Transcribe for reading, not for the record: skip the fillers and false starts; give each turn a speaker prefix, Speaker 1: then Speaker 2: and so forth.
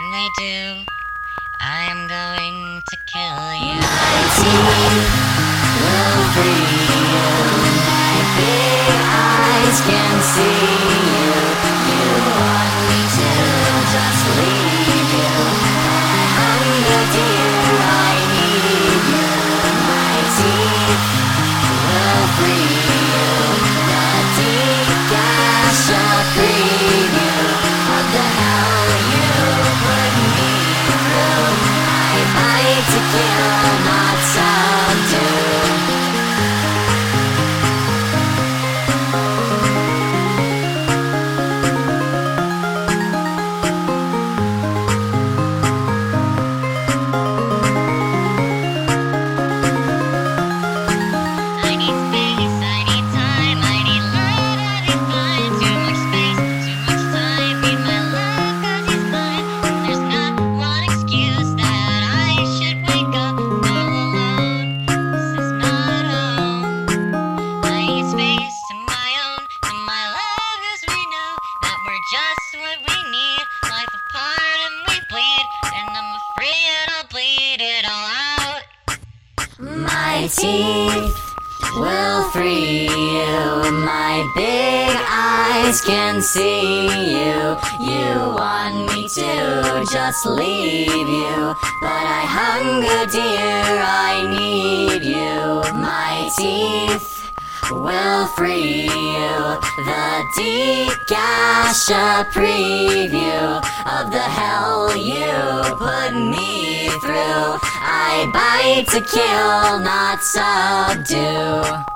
Speaker 1: they do, I am going to kill you.
Speaker 2: My teeth will free you. My big eyes can see you. You want me to just leave you. I hunger, dear, I need you. My teeth will free you. The deep gash shall preview of the hell you put me through. I fight to kill, not subdue.
Speaker 1: I need space, I need time, I need love, I need fun. Too much space, too much time. Need my love 'cause he's mine. And there's not one excuse that I should wake up all alone. This is not home. I need space to my own, to my love 'cause we know that we're just what we need. Life apart and we bleed, and I'm afraid I'll bleed it all out.
Speaker 2: My teeth will free you. My big eyes can see you. You want me to just leave you, but I hunger, dear, I need you. My teeth will free you. The deep gash a preview of the hell you put me through. I bite to kill, not subdue.